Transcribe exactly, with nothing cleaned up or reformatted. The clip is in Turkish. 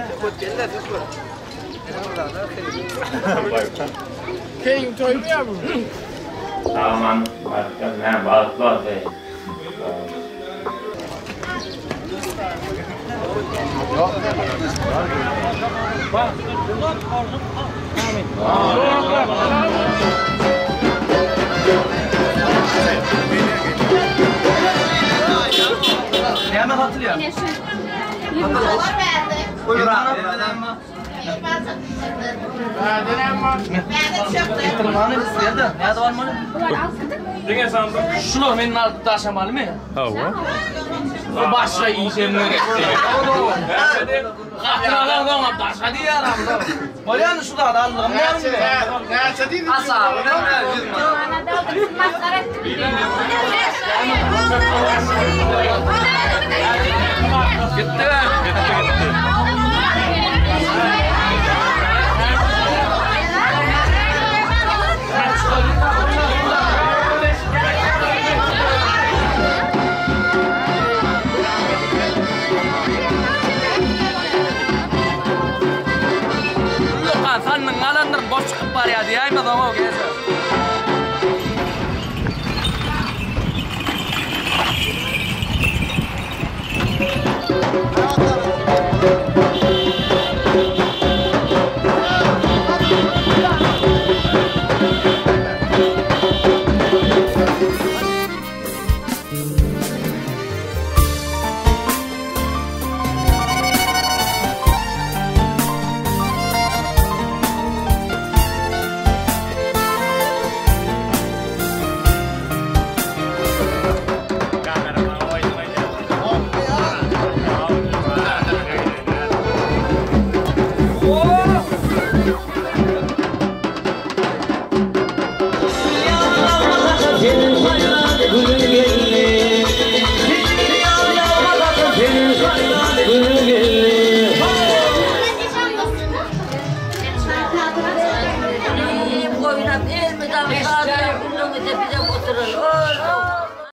Keyim toymuyor mu? Aman, başka ne bağlı şey. Yok. Bak. Ne hemen hatırlıyor? Dolar verdi. Buyurun. Verdiler mi? Verdi çöktü. Tırmanı istedi. Nerede var mı? Denge sandım. Şunu benim alıp taşımalı mı? Hava. O başka işlemler etti. Katıralar da ona taşıdı ya aramda. Olanı şu da adamlığım ne yapayım ben? Nerede değil mi? Asa, ne yapayım? Ana da oturup maskara ettim. Gitti. Gitti gitti. Sanın alanlar boş çıkıp var ya diye mi adamı o gezer? Koyunam elmi damı sağda, bunun öte bize oturur.